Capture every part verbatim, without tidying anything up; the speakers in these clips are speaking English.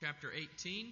chapter eighteen.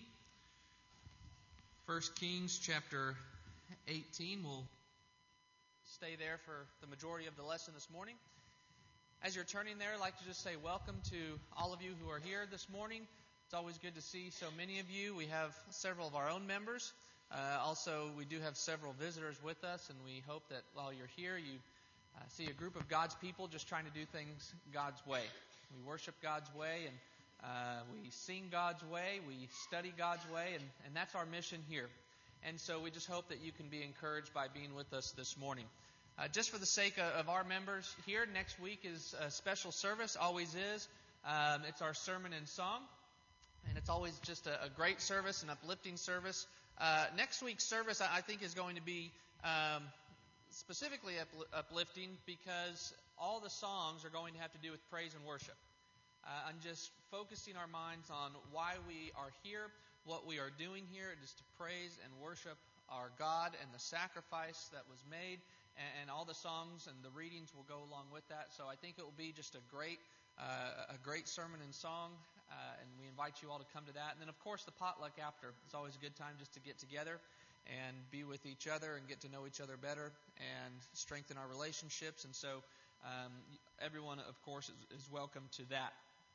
First Kings chapter eighteen. We'll stay there for the majority of the lesson this morning. As you're turning there, I'd like to just say welcome to all of you who are here this morning. It's always good to see so many of you. We have several of our own members. Uh, also, we do have several visitors with us, and we hope that while you're here, you uh, see a group of God's people just trying to do things God's way. We worship God's way, and uh, we sing God's way, we study God's way, and, and that's our mission here. And so we just hope that you can be encouraged by being with us this morning. Uh, just for the sake of, of our members here, next week is a special service, always is. Um, it's our sermon and song, and it's always just a, a great service, an uplifting service. Uh, next week's service, I, I think, is going to be um, specifically upl- uplifting because all the songs are going to have to do with praise and worship. Uh, I'm just focusing our minds on why we are here, what we are doing here. It is to praise and worship our God and the sacrifice that was made, and, and all the songs and the readings will go along with that. So I think it will be just a great, uh, a great sermon and song, uh, and we invite you all to come to that. And then, of course, the potluck after. It's always a good time just to get together and be with each other and get to know each other better and strengthen our relationships. And so um, everyone, of course, is, is welcome to that.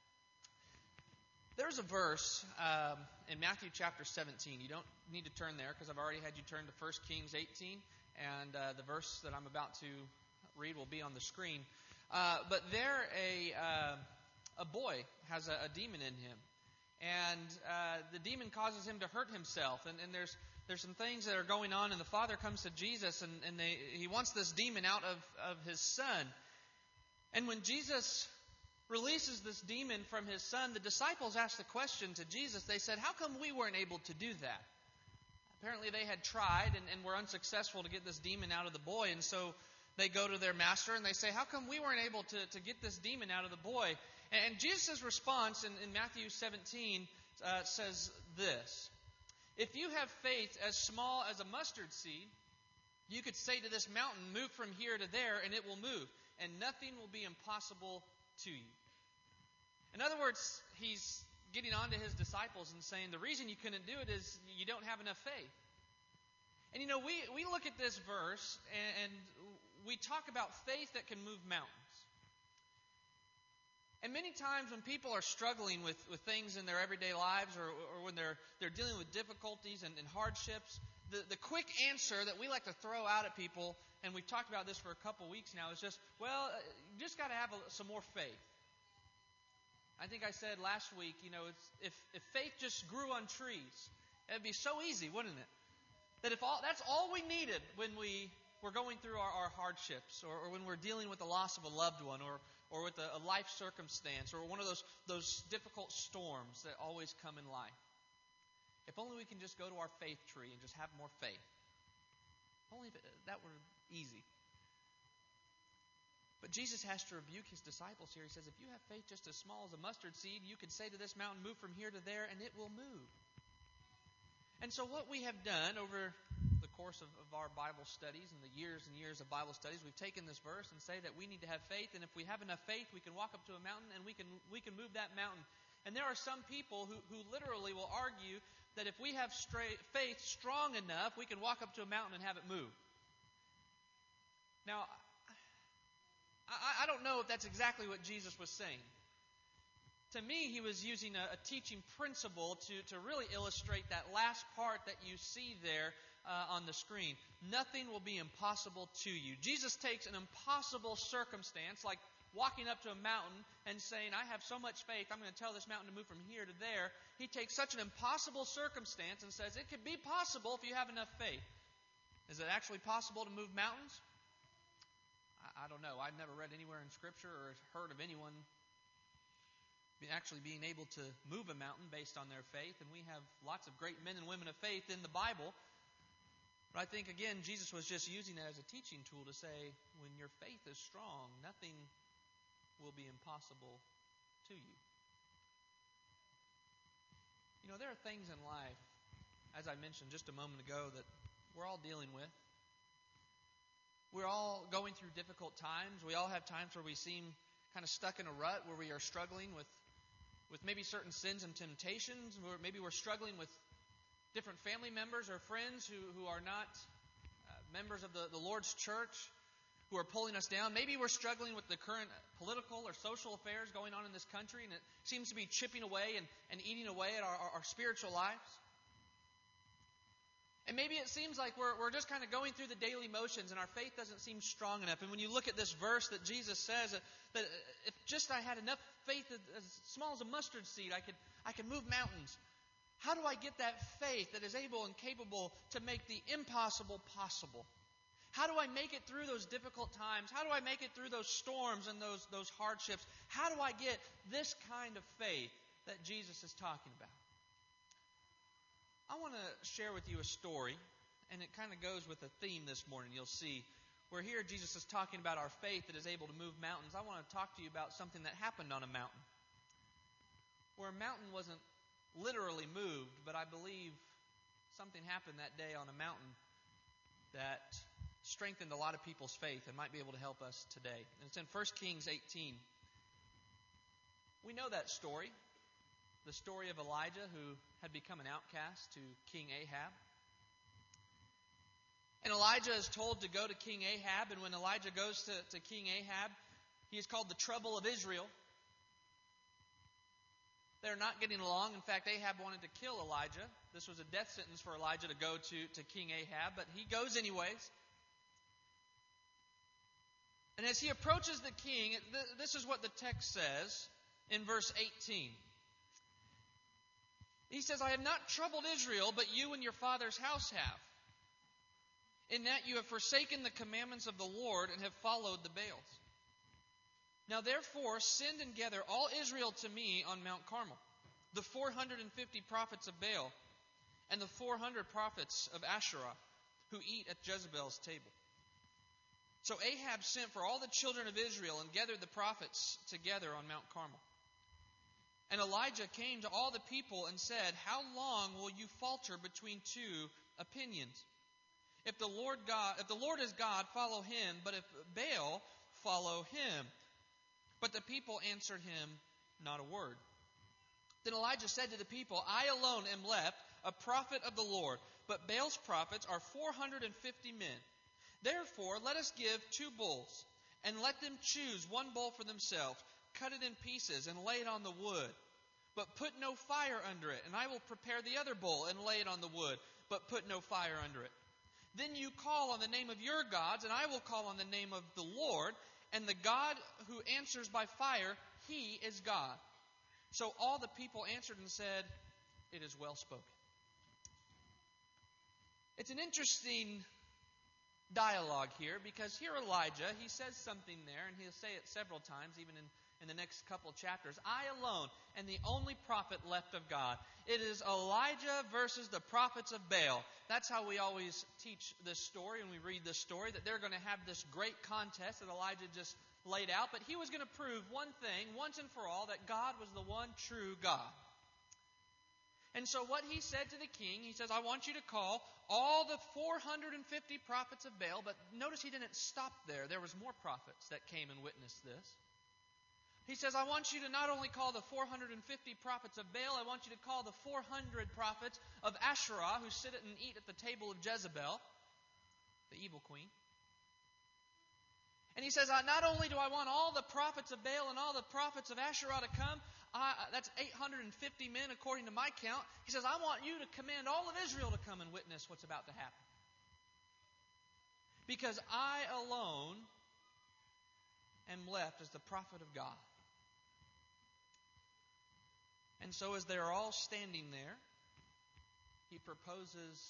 There's a verse um, in Matthew chapter seventeen. You don't need to turn there because I've already had you turn to First Kings eighteen, and uh, the verse that I'm about to read will be on the screen. Uh, but there, a uh, a boy has a, a demon in him, and uh, the demon causes him to hurt himself. And, and there's there's some things that are going on, and the father comes to Jesus, and, and they, he wants this demon out of, of his son. And when Jesus releases this demon from his son, the disciples asked the question to Jesus. They said, how come we weren't able to do that? Apparently they had tried and, and were unsuccessful to get this demon out of the boy. And so they go to their master and they say, how come we weren't able to, to get this demon out of the boy? And, and Jesus' response in, in Matthew seventeen uh, says this. If you have faith as small as a mustard seed, you could say to this mountain, move from here to there, and it will move. And nothing will be impossible to you. In other words, he's getting on to his disciples and saying the reason you couldn't do it is you don't have enough faith. And you know, we, we look at this verse and, and we talk about faith that can move mountains. And many times when people are struggling with, with things in their everyday lives or, or when they're they're dealing with difficulties and, and hardships, the, the quick answer that we like to throw out at people, and we've talked about this for a couple weeks now, is just, well, you just got to have a, some more faith. I think I said last week, you know, it's, if, if faith just grew on trees, it'd be so easy, wouldn't it? That if all that's all we needed when we were going through our, our hardships, or, or when we're dealing with the loss of a loved one, or or with a, a life circumstance, or one of those those difficult storms that always come in life. If only we can just go to our faith tree and just have more faith. If only that were easy. But Jesus has to rebuke his disciples here. He says, if you have faith just as small as a mustard seed, you could say to this mountain, move from here to there, and it will move. And so what we have done over the course of, of our Bible studies and the years and years of Bible studies, we've taken this verse and say that we need to have faith, and if we have enough faith, we can walk up to a mountain and we can we can move that mountain. And there are some people who, who literally will argue that if we have straight, faith strong enough, we can walk up to a mountain and have it move. Now, I, I don't know if that's exactly what Jesus was saying. To me, he was using a, a teaching principle to, to really illustrate that last part that you see there uh, on the screen. Nothing will be impossible to you. Jesus takes an impossible circumstance, like walking up to a mountain and saying, I have so much faith, I'm going to tell this mountain to move from here to there. He takes such an impossible circumstance and says, it could be possible if you have enough faith. Is it actually possible to move mountains? I, I don't know. I've never read anywhere in Scripture or heard of anyone actually being able to move a mountain based on their faith. And we have lots of great men and women of faith in the Bible. But I think, again, Jesus was just using that as a teaching tool to say, when your faith is strong, nothing will be impossible to you. You know, there are things in life, as I mentioned just a moment ago, that we're all dealing with. We're all going through difficult times. We all have times where we seem kind of stuck in a rut, where we are struggling with with maybe certain sins and temptations, or maybe we're struggling with different family members or friends who, who are not uh, members of the, the Lord's church, who are pulling us down. Maybe we're struggling with the current political or social affairs going on in this country, and it seems to be chipping away and, and eating away at our, our, our spiritual lives. And maybe it seems like we're, we're just kind of going through the daily motions and our faith doesn't seem strong enough. And when you look at this verse that Jesus says that, that if just I had enough faith as small as a mustard seed, I could, I could move mountains. How do I get that faith that is able and capable to make the impossible possible? How do I make it through those difficult times? How do I make it through those storms and those, those hardships? How do I get this kind of faith that Jesus is talking about? I want to share with you a story, and it kind of goes with the theme this morning. You'll see where here Jesus is talking about our faith that is able to move mountains. I want to talk to you about something that happened on a mountain, where a mountain wasn't literally moved, but I believe something happened that day on a mountain that strengthened a lot of people's faith and might be able to help us today. And it's in First Kings eighteen. We know that story. The story of Elijah, who had become an outcast to King Ahab. And Elijah is told to go to King Ahab, and when Elijah goes to, to King Ahab, he is called the trouble of Israel. They're not getting along. In fact, Ahab wanted to kill Elijah. This was a death sentence for Elijah to go to, to King Ahab, but he goes anyways. And as he approaches the king, this is what the text says in verse eighteen. He says, I have not troubled Israel, but you and your father's house have, in that you have forsaken the commandments of the Lord and have followed the Baals. Now therefore send and gather all Israel to me on Mount Carmel, the four hundred fifty prophets of Baal, and the four hundred prophets of Asherah, who eat at Jezebel's table. So Ahab sent for all the children of Israel and gathered the prophets together on Mount Carmel. And Elijah came to all the people and said, how long will you falter between two opinions? If the Lord God, if the Lord is God, follow him, but if Baal, follow him. But the people answered him not a word. Then Elijah said to the people, I alone am left, a prophet of the Lord, but Baal's prophets are four hundred fifty men. Therefore let us give two bulls, and let them choose one bull for themselves. Cut it in pieces and lay it on the wood, but put no fire under it. And I will prepare the other bull and lay it on the wood, but put no fire under it. Then you call on the name of your gods, and I will call on the name of the Lord, and the God who answers by fire, he is God. So all the people answered and said, it is well spoken. It's an interesting dialogue here, because here Elijah, he says something there, and he'll say it several times, even in in the next couple chapters. I alone am the only prophet left of God. It is Elijah versus the prophets of Baal. That's how we always teach this story and we read this story, that they're going to have this great contest that Elijah just laid out. But he was going to prove one thing, once and for all, that God was the one true God. And so what he said to the king, he says, I want you to call all the four hundred fifty prophets of Baal. But notice he didn't stop there. There was more prophets that came and witnessed this. He says, I want you to not only call the four hundred fifty prophets of Baal, I want you to call the four hundred prophets of Asherah who sit and eat at the table of Jezebel, the evil queen. And he says, not only do I want all the prophets of Baal and all the prophets of Asherah to come, I, that's eight hundred fifty men according to my count. He says, I want you to command all of Israel to come and witness what's about to happen. Because I alone am left as the prophet of God. And so as they're all standing there, he proposes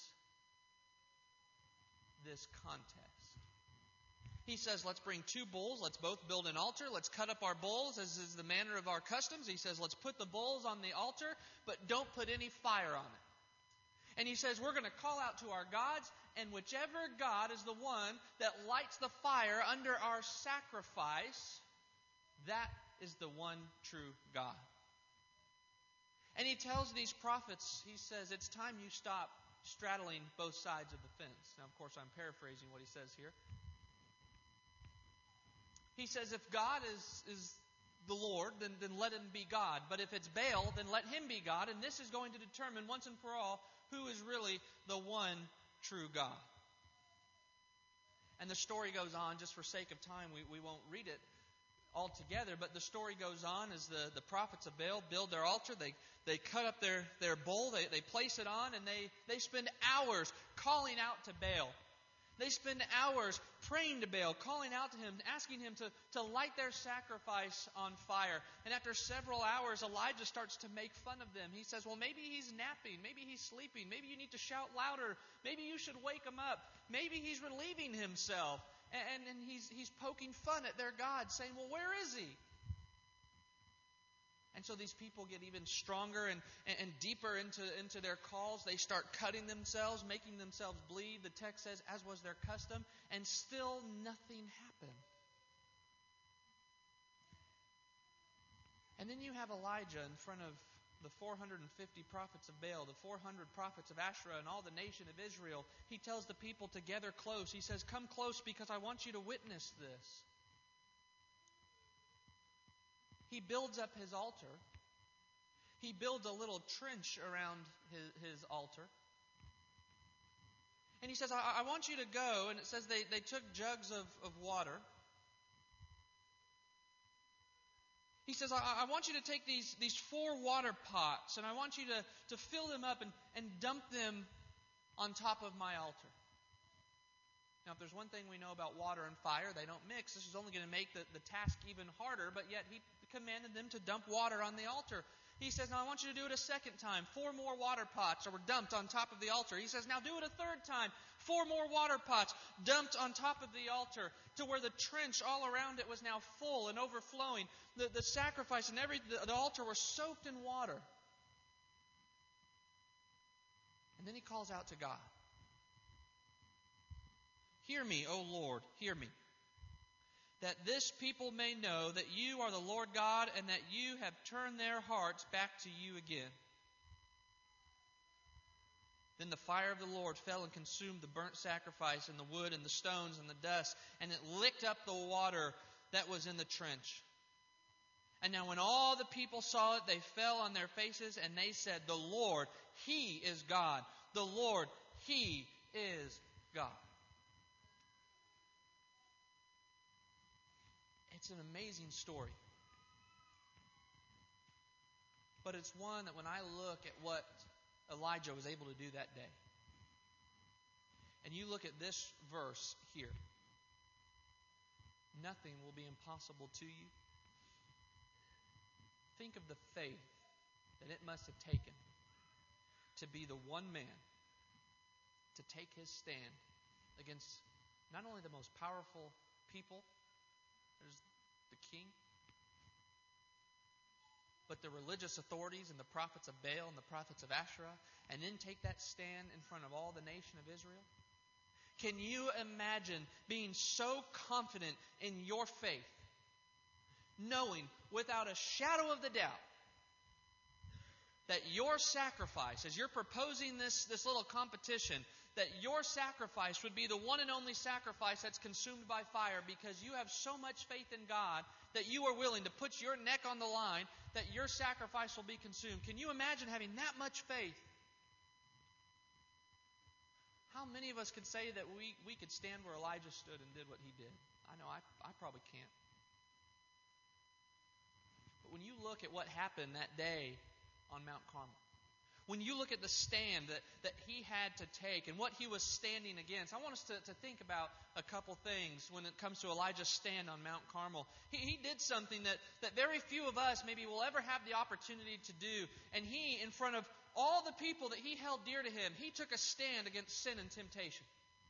this contest. He says, let's bring two bulls. Let's both build an altar. Let's cut up our bulls as is the manner of our customs. He says, let's put the bulls on the altar, but don't put any fire on it. And he says, we're going to call out to our gods, and whichever God is the one that lights the fire under our sacrifice, that is the one true God. And he tells these prophets, he says, it's time you stop straddling both sides of the fence. Now, of course, I'm paraphrasing what he says here. He says, if God is, is the Lord, then, then let him be God. But if it's Baal, then let him be God. And this is going to determine once and for all who is really the one true God. And the story goes on. Just for sake of time, we, we won't read it all together. But the story goes on as the, the prophets of Baal build their altar. They they cut up their, their bull. They, they place it on. And they, they spend hours calling out to Baal. They spend hours praying to Baal, calling out to him, asking him to, to light their sacrifice on fire. And after several hours, Elijah starts to make fun of them. He says, well, maybe he's napping. Maybe he's sleeping. Maybe you need to shout louder. Maybe you should wake him up. Maybe he's relieving himself. And, and he's, he's poking fun at their God, saying, well, where is he? And so these people get even stronger and, and deeper into, into their calls. They start cutting themselves, making themselves bleed. The text says, as was their custom, and still nothing happened. And then you have Elijah in front of the four hundred fifty prophets of Baal, the four hundred prophets of Asherah, and all the nation of Israel. He tells the people to gather close. He says, come close because I want you to witness this. He builds up his altar. He builds a little trench around his, his altar. And he says, I, I want you to go. And it says they, they took jugs of, of water. He says, I, I want you to take these, these four water pots, and I want you to, to fill them up and, and dump them on top of my altar. Now, if there's one thing we know about water and fire, they don't mix. This is only going to make the, the task even harder, but yet he commanded them to dump water on the altar. He says, now I want you to do it a second time. Four more water pots were dumped on top of the altar. He says, now do it a third time. Four more water pots dumped on top of the altar to where the trench all around it was now full and overflowing. The, the sacrifice and every the, the altar were soaked in water. And then he calls out to God. Hear me, O Lord, hear me, that this people may know that you are the Lord God and that you have turned their hearts back to you again. Then the fire of the Lord fell and consumed the burnt sacrifice and the wood and the stones and the dust, and it licked up the water that was in the trench. And now when all the people saw it, they fell on their faces, and they said, the Lord, He is God. The Lord, He is God. It's an amazing story. But it's one that when I look at what Elijah was able to do that day, and you look at this verse here, nothing will be impossible to you. Think of the faith that it must have taken to be the one man to take his stand against not only the most powerful people, there's the king, but the religious authorities and the prophets of Baal and the prophets of Asherah, and then take that stand in front of all the nation of Israel? Can you imagine being so confident in your faith, knowing without a shadow of the doubt that your sacrifice, as you're proposing this, this little competition, that your sacrifice would be the one and only sacrifice that's consumed by fire because you have so much faith in God that you are willing to put your neck on the line that your sacrifice will be consumed? Can you imagine having that much faith? How many of us could say that we, we could stand where Elijah stood and did what he did? I know I, I probably can't. But when you look at what happened that day on Mount Carmel, when you look at the stand that, that he had to take and what he was standing against, I want us to, to think about a couple things when it comes to Elijah's stand on Mount Carmel. He, he did something that, that very few of us maybe will ever have the opportunity to do. And he, in front of all the people that he held dear to him, he took a stand against sin and temptation.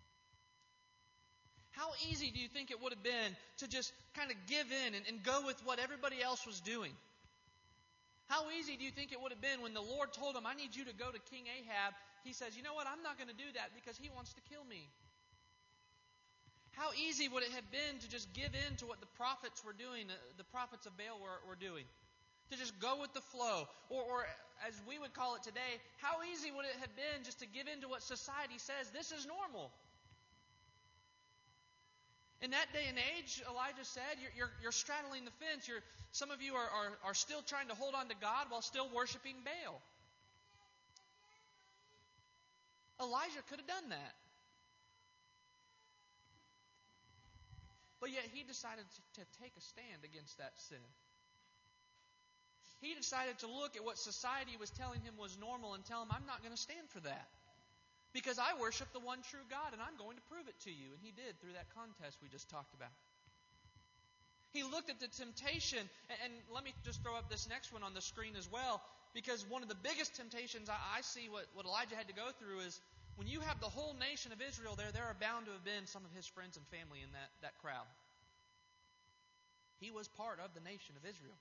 How easy do you think it would have been to just kind of give in and, and go with what everybody else was doing? How easy do you think it would have been when the Lord told him, I need you to go to King Ahab? He says, you know what, I'm not going to do that because he wants to kill me. How easy would it have been to just give in to what the prophets were doing, the prophets of Baal were, were doing? To just go with the flow. Or, or as we would call it today, how easy would it have been just to give in to what society says this is normal? In that day and age, Elijah said, you're, you're, you're straddling the fence. You're, some of you are, are, are still trying to hold on to God while still worshiping Baal. Elijah could have done that. But yet he decided to, to take a stand against that sin. He decided to look at what society was telling him was normal and tell him, I'm not going to stand for that. Because I worship the one true God, and I'm going to prove it to you. And he did through that contest we just talked about. He looked at the temptation, and, and let me just throw up this next one on the screen as well, because one of the biggest temptations I, I see what, what Elijah had to go through is when you have the whole nation of Israel there, there are bound to have been some of his friends and family in that, that crowd. He was part of the nation of Israel.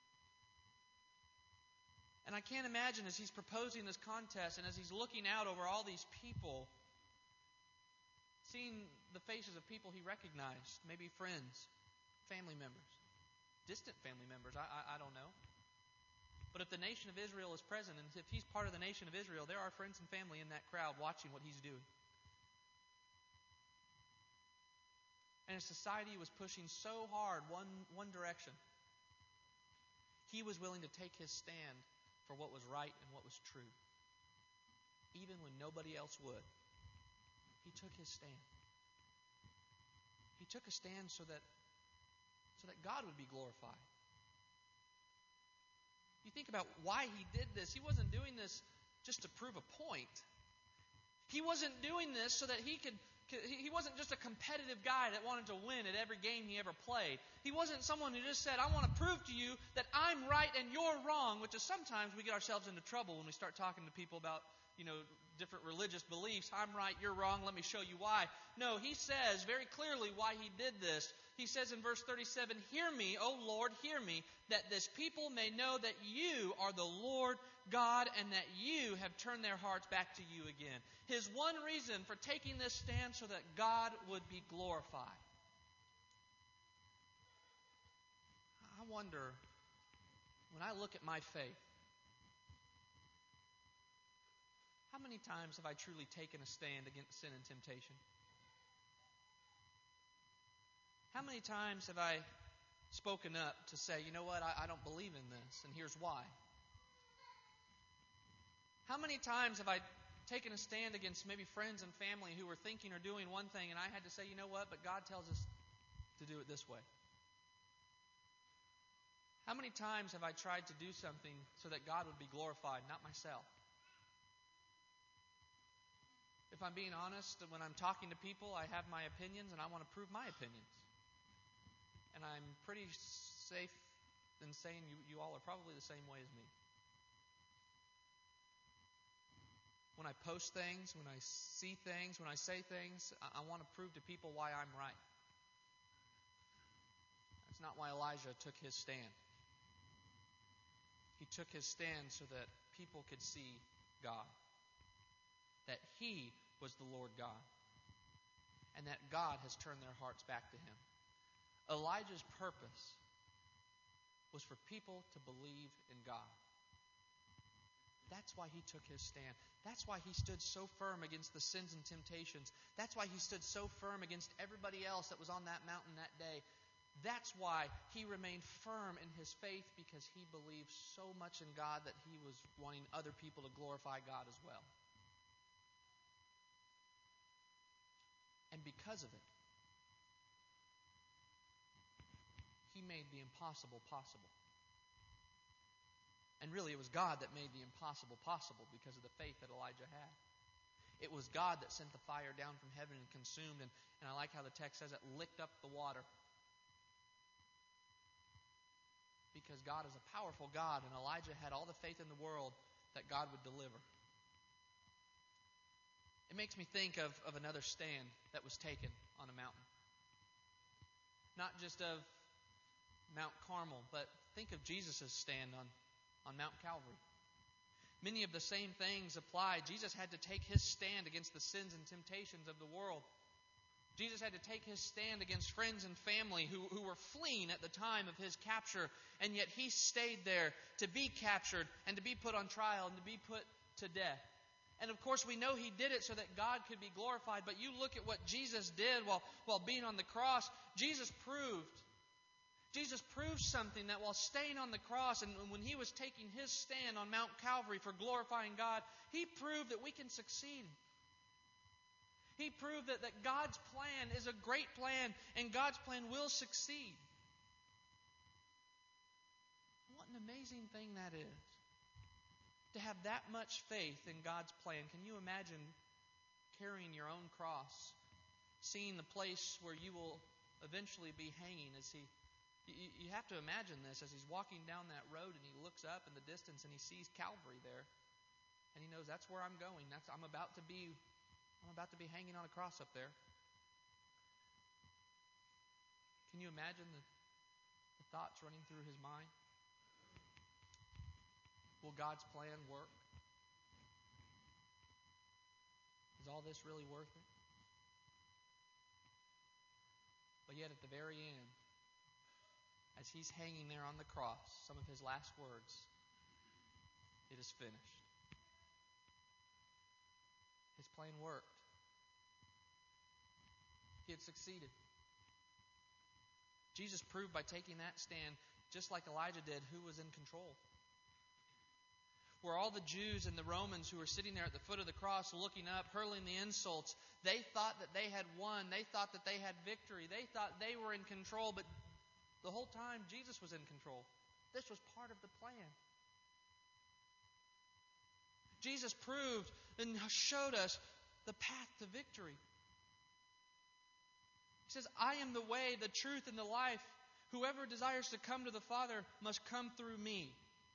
And I can't imagine as he's proposing this contest and as he's looking out over all these people, seeing the faces of people he recognized, maybe friends, family members, distant family members, I, I, I don't know. But if the nation of Israel is present, and if he's part of the nation of Israel, there are friends and family in that crowd watching what he's doing. And his society was pushing so hard one, one direction. He was willing to take his stand for what was right and what was true. Even when nobody else would. He took his stand. He took a stand so that, so that God would be glorified. You think about why he did this. He wasn't doing this just to prove a point. He wasn't doing this so that he could He wasn't just a competitive guy that wanted to win at every game he ever played. He wasn't someone who just said, I want to prove to you that I'm right and you're wrong, which is sometimes we get ourselves into trouble when we start talking to people about, you know, different religious beliefs. I'm right, you're wrong, let me show you why. No, he says very clearly why he did this. He says in verse thirty-seven, Hear me, O Lord, hear me, that this people may know that you are the Lord God and that you have turned their hearts back to you again. His one reason for taking this stand so that God would be glorified. I wonder, when I look at my faith, how many times have I truly taken a stand against sin and temptation? How many times have I spoken up to say, you know what, I, I don't believe in this, and here's why? How many times have I taken a stand against maybe friends and family who were thinking or doing one thing, and I had to say, you know what, but God tells us to do it this way? How many times have I tried to do something so that God would be glorified, not myself? If I'm being honest, when I'm talking to people, I have my opinions and I want to prove my opinions. And I'm pretty safe in saying you, you all are probably the same way as me. When I post things, when I see things, when I say things, I, I want to prove to people why I'm right. That's not why Elijah took his stand. He took his stand so that people could see God. That He was the Lord God. And that God has turned their hearts back to Him. Elijah's purpose was for people to believe in God. That's why he took his stand. That's why he stood so firm against the sins and temptations. That's why he stood so firm against everybody else that was on that mountain that day. That's why he remained firm in his faith, because he believed so much in God that he was wanting other people to glorify God as well. And because of it, he made the impossible possible. And really, it was God that made the impossible possible because of the faith that Elijah had. It was God that sent the fire down from heaven and consumed, and, and I like how the text says it, licked up the water. Because God is a powerful God, and Elijah had all the faith in the world that God would deliver. It makes me think of, of another stand that was taken on a mountain. Not just of Mount Carmel, but think of Jesus' stand on, on Mount Calvary. Many of the same things apply. Jesus had to take his stand against the sins and temptations of the world. Jesus had to take his stand against friends and family who, who were fleeing at the time of his capture, and yet he stayed there to be captured and to be put on trial and to be put to death. And of course, we know He did it so that God could be glorified. But you look at what Jesus did while, while being on the cross. Jesus proved, Jesus proved something, that while staying on the cross and when He was taking His stand on Mount Calvary for glorifying God, He proved that we can succeed. He proved that, that God's plan is a great plan and God's plan will succeed. What an amazing thing that is. To have that much faith in God's plan. Can you imagine carrying your own cross, seeing the place where you will eventually be hanging as He... You, you have to imagine this as He's walking down that road and He looks up in the distance and He sees Calvary there. And He knows that's where I'm going. That's I'm about to be I'm about to be hanging on a cross up there. Can you imagine the, the thoughts running through His mind? Will God's plan work? Is all this really worth it? But yet at the very end, as He's hanging there on the cross, some of His last words, it is finished. His plan worked. He had succeeded. Jesus proved by taking that stand, just like Elijah did, who was in control. Where all the Jews and the Romans who were sitting there at the foot of the cross looking up, hurling the insults, they thought that they had won. They thought that they had victory. They thought they were in control, but the whole time Jesus was in control. This was part of the plan. Jesus proved and showed us the path to victory. He says, I am the way, the truth, and the life. Whoever desires to come to the Father must come through me.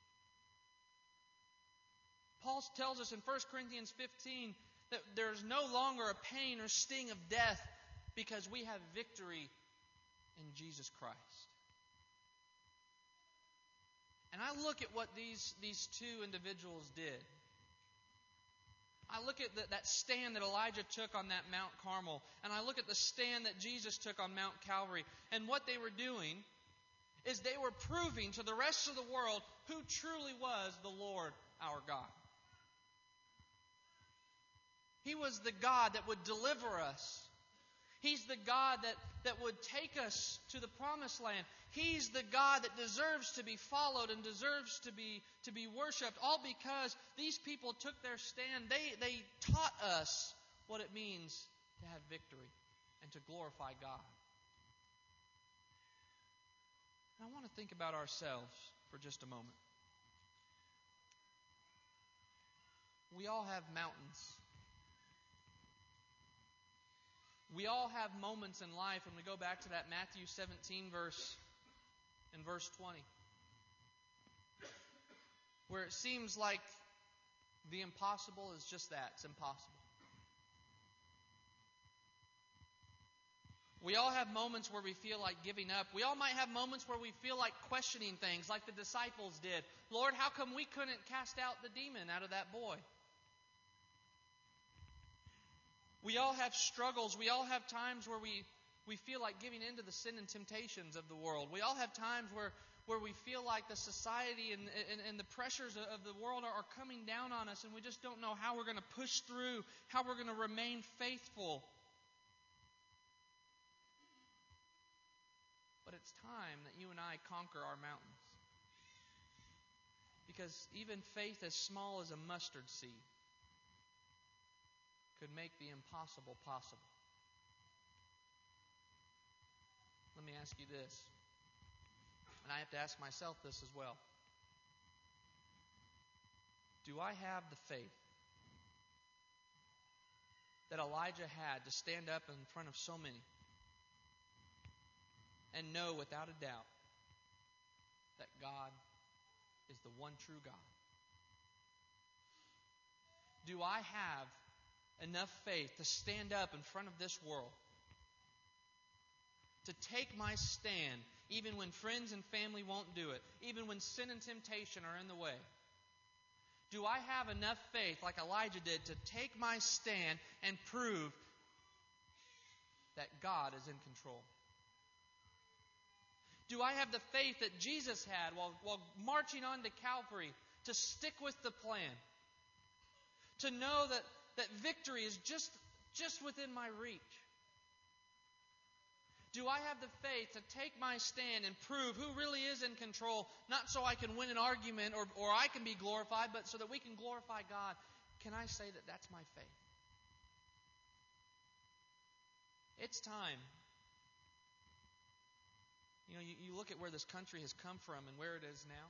Paul tells us in First Corinthians fifteen that there is no longer a pain or sting of death because we have victory in Jesus Christ. And I look at what these, these two individuals did. I look at the, that stand that Elijah took on that Mount Carmel, and I look at the stand that Jesus took on Mount Calvary, and what they were doing is they were proving to the rest of the world who truly was the Lord our God. He was the God that would deliver us. He's the God that, that would take us to the promised land. He's the God that deserves to be followed and deserves to be, to be worshipped, all because these people took their stand. They, they taught us what it means to have victory and to glorify God. And I want to think about ourselves for just a moment. We all have mountains. We all have moments in life, and we go back to that Matthew seventeen verse in verse twenty, where it seems like the impossible is just that. It's impossible. We all have moments where we feel like giving up. We all might have moments where we feel like questioning things, like the disciples did. Lord, how come we couldn't cast out the demon out of that boy? We all have struggles. We all have times where we, we feel like giving in to the sin and temptations of the world. We all have times where, where we feel like the society and, and, and the pressures of the world are, are coming down on us, and we just don't know how we're going to push through, how we're going to remain faithful. But it's time that you and I conquer our mountains. Because even faith as small as a mustard seed could make the impossible possible. Let me ask you this, and I have to ask myself this as well. Do I have the faith that Elijah had to stand up in front of so many and know without a doubt that God is the one true God? Do I have enough faith to stand up in front of this world, to take my stand even when friends and family won't do it, even when sin and temptation are in the way? Do I have enough faith, like Elijah did, to take my stand and prove that God is in control? Do I have the faith that Jesus had while, while marching on to Calvary to stick with the plan? To know that, that victory is just, just within my reach? Do I have the faith to take my stand and prove who really is in control, not so I can win an argument or, or I can be glorified, but so that we can glorify God? Can I say that that's my faith? It's time. You know, you, you look at where this country has come from and where it is now.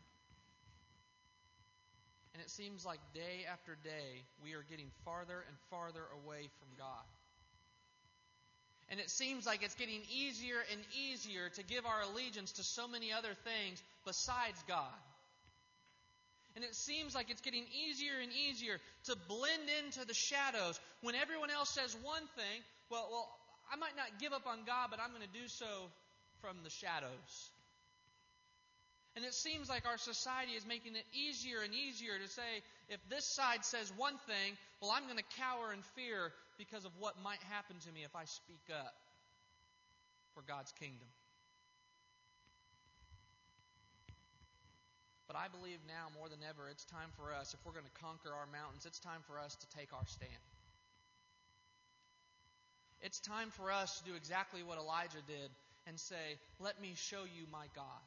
And it seems like day after day we are getting farther and farther away from God. And it seems like it's getting easier and easier to give our allegiance to so many other things besides God. And it seems like it's getting easier and easier to blend into the shadows. When everyone else says one thing, well, well, I might not give up on God, but I'm going to do so from the shadows. And it seems like our society is making it easier and easier to say, if this side says one thing, well, I'm going to cower in fear because of what might happen to me if I speak up for God's kingdom. But I believe now more than ever, it's time for us, if we're going to conquer our mountains, it's time for us to take our stand. It's time for us to do exactly what Elijah did and say, let me show you my God.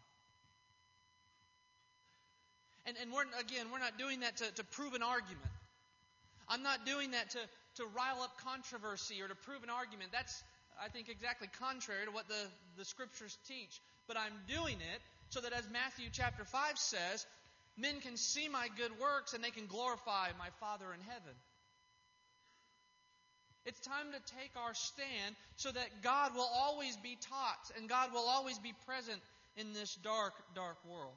And, and we're, again, we're not doing that to, to prove an argument. I'm not doing that to, to rile up controversy or to prove an argument. That's, I think, exactly contrary to what the, the Scriptures teach. But I'm doing it so that, as Matthew chapter five says, men can see my good works and they can glorify my Father in heaven. It's time to take our stand so that God will always be taught and God will always be present in this dark, dark world.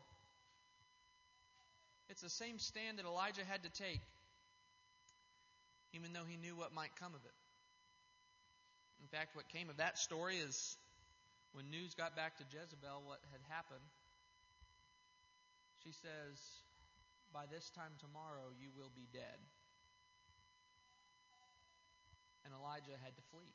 It's the same stand that Elijah had to take, even though he knew what might come of it. In fact, what came of that story is when news got back to Jezebel what had happened, she says, by this time tomorrow you will be dead. And Elijah had to flee.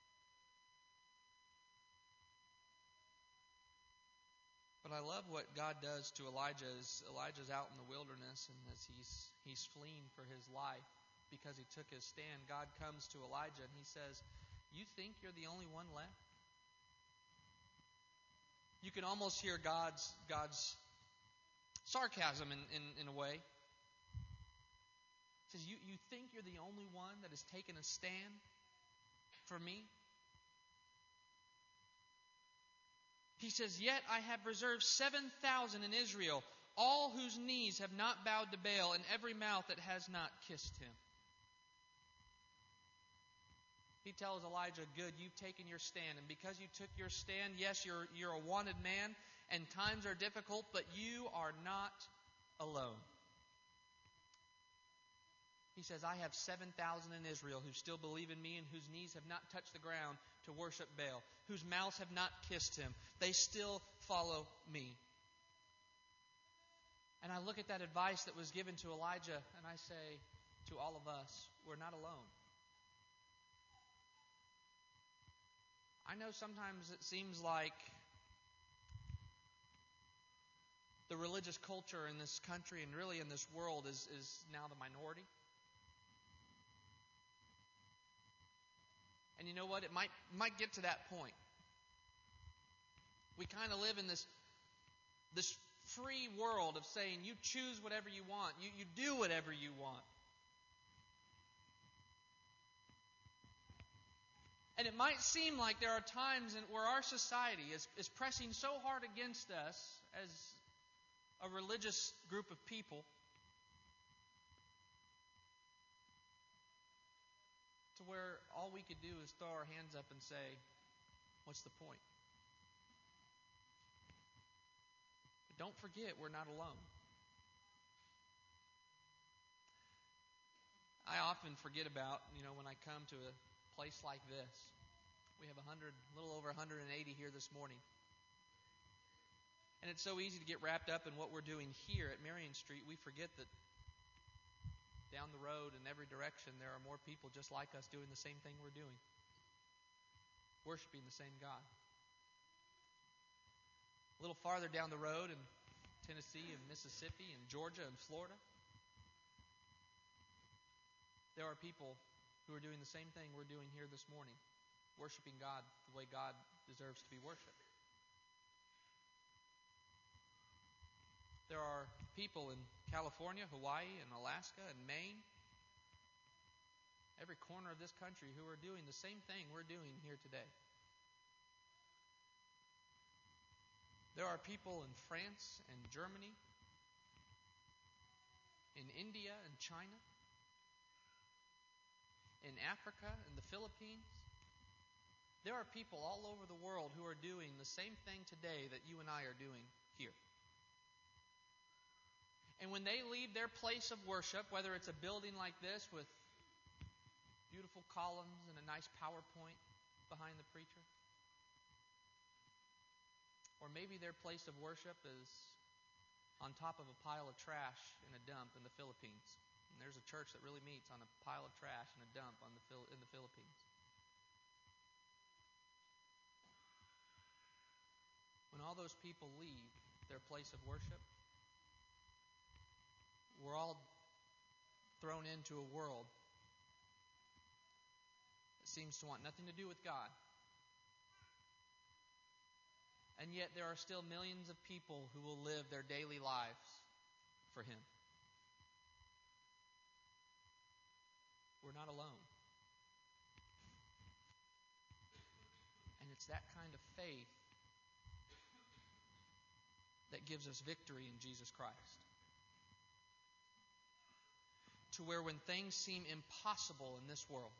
But I love what God does to Elijah as Elijah's out in the wilderness and as he's he's fleeing for his life because he took his stand. God comes to Elijah and he says, you think you're the only one left? You can almost hear God's God's sarcasm in, in, in a way. He says, you, you think you're the only one that has taken a stand for me? He says, yet I have reserved seven thousand in Israel, all whose knees have not bowed to Baal, and every mouth that has not kissed him. He tells Elijah, good, you've taken your stand. And because you took your stand, yes, you're, you're a wanted man, and times are difficult, but you are not alone. He says, I have seven thousand in Israel who still believe in me and whose knees have not touched the ground to worship Baal, whose mouths have not kissed him. They still follow me. And I look at that advice that was given to Elijah and I say to all of us, we're not alone. I know sometimes it seems like the religious culture in this country and really in this world is, is now the minority. And you know what? It might might get to that point. We kind of live in this this free world of saying you choose whatever you want. You, you do whatever you want. And it might seem like there are times in, where our society is, is pressing so hard against us as a religious group of people to where all we could do is throw our hands up and say, what's the point? But don't forget, we're not alone. I often forget about, you know, when I come to a place like this. We have a hundred, a little over one hundred eighty here this morning. And it's so easy to get wrapped up in what we're doing here at Marion Street. We forget that down the road in every direction there are more people just like us doing the same thing we're doing. Worshiping the same God. A little farther down the road in Tennessee and Mississippi and Georgia and Florida. There are people who are doing the same thing we're doing here this morning, worshiping God the way God deserves to be worshipped. There are people in California, Hawaii, and Alaska, and Maine, every corner of this country, who are doing the same thing we're doing here today. There are people in France and Germany, in India and China, in Africa and the Philippines. There are people all over the world who are doing the same thing today that you and I are doing here. And when they leave their place of worship, whether it's a building like this with beautiful columns and a nice PowerPoint behind the preacher, or maybe their place of worship is on top of a pile of trash in a dump in the Philippines. And there's a church that really meets on a pile of trash and a dump on the in the Philippines. When all those people leave their place of worship, we're all thrown into a world that seems to want nothing to do with God. And yet there are still millions of people who will live their daily lives for Him. We're not alone. And it's that kind of faith that gives us victory in Jesus Christ. To where when things seem impossible in this world,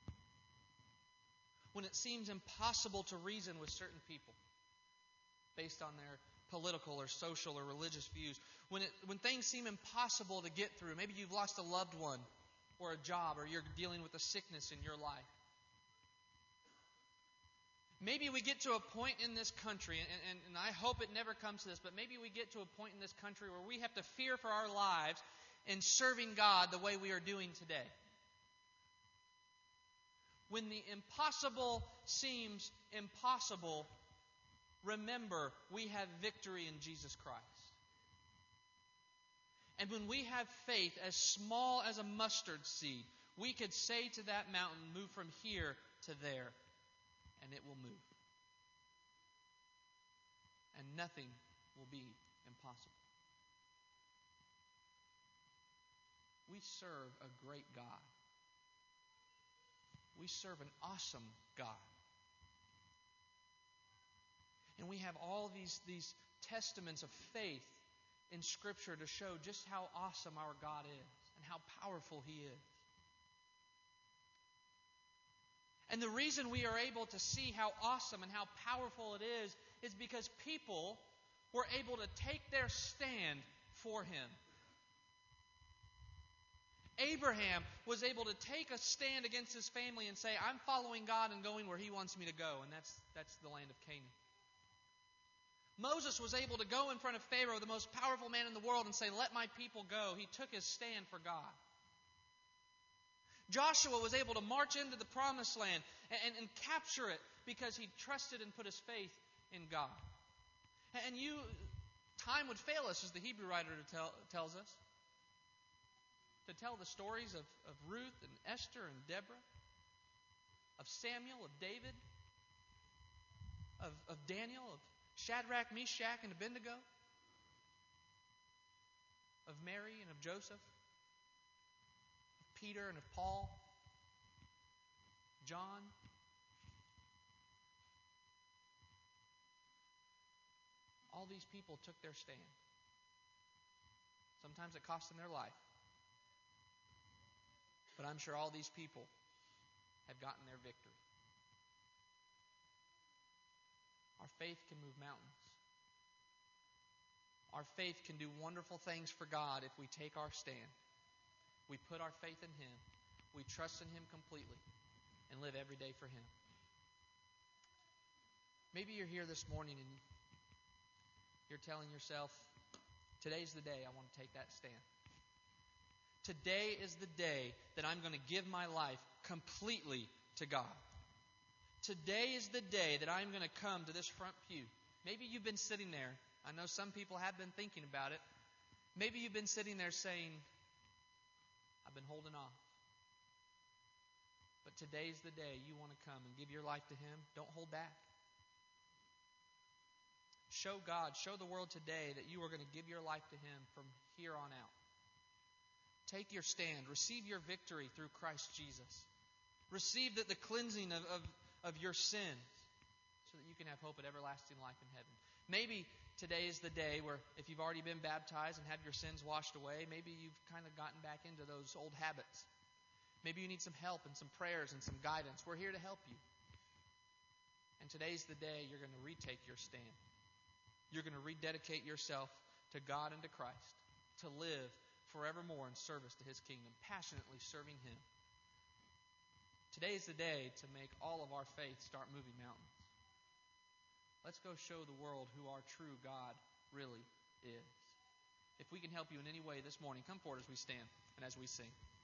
when it seems impossible to reason with certain people based on their political or social or religious views, when it, when things seem impossible to get through, maybe you've lost a loved one or a job, or you're dealing with a sickness in your life. Maybe we get to a point in this country, and, and, and I hope it never comes to this, but maybe we get to a point in this country where we have to fear for our lives in serving God the way we are doing today. When the impossible seems impossible, remember we have victory in Jesus Christ. And when we have faith as small as a mustard seed, we could say to that mountain, move from here to there, and it will move. And nothing will be impossible. We serve a great God. We serve an awesome God. And we have all these, these testaments of faith in Scripture to show just how awesome our God is and how powerful He is. And the reason we are able to see how awesome and how powerful it is is because people were able to take their stand for Him. Abraham was able to take a stand against his family and say, I'm following God and going where He wants me to go, and that's, that's the land of Canaan. Moses was able to go in front of Pharaoh, the most powerful man in the world, and say, let my people go. He took his stand for God. Joshua was able to march into the promised land and, and, and capture it because he trusted and put his faith in God. And you, time would fail us, as the Hebrew writer tell, tells us, to tell the stories of, of Ruth and Esther and Deborah, of Samuel, of David, of, of Daniel, of Shadrach, Meshach, and Abednego, of Mary and of Joseph, of Peter and of Paul, John. All these people took their stand. Sometimes it cost them their life. But I'm sure all these people have gotten their victory. Our faith can move mountains. Our faith can do wonderful things for God if we take our stand. We put our faith in Him. We trust in Him completely and live every day for Him. Maybe you're here this morning and you're telling yourself, today's the day I want to take that stand. Today is the day that I'm going to give my life completely to God. Today is the day that I'm going to come to this front pew. Maybe you've been sitting there. I know some people have been thinking about it. Maybe you've been sitting there saying, I've been holding off. But today's the day you want to come and give your life to Him. Don't hold back. Show God, show the world today that you are going to give your life to Him from here on out. Take your stand. Receive your victory through Christ Jesus. Receive the, the cleansing of, of, of your sins so that you can have hope at everlasting life in heaven. Maybe today is the day where if you've already been baptized and have your sins washed away, maybe you've kind of gotten back into those old habits. Maybe you need some help and some prayers and some guidance. We're here to help you. And today's the day you're going to retake your stand. You're going to rededicate yourself to God and to Christ, to live forevermore in service to His kingdom, passionately serving Him. Today's the day to make all of our faith start moving mountains. Let's go show the world who our true God really is. If we can help you in any way this morning, come forward as we stand and as we sing.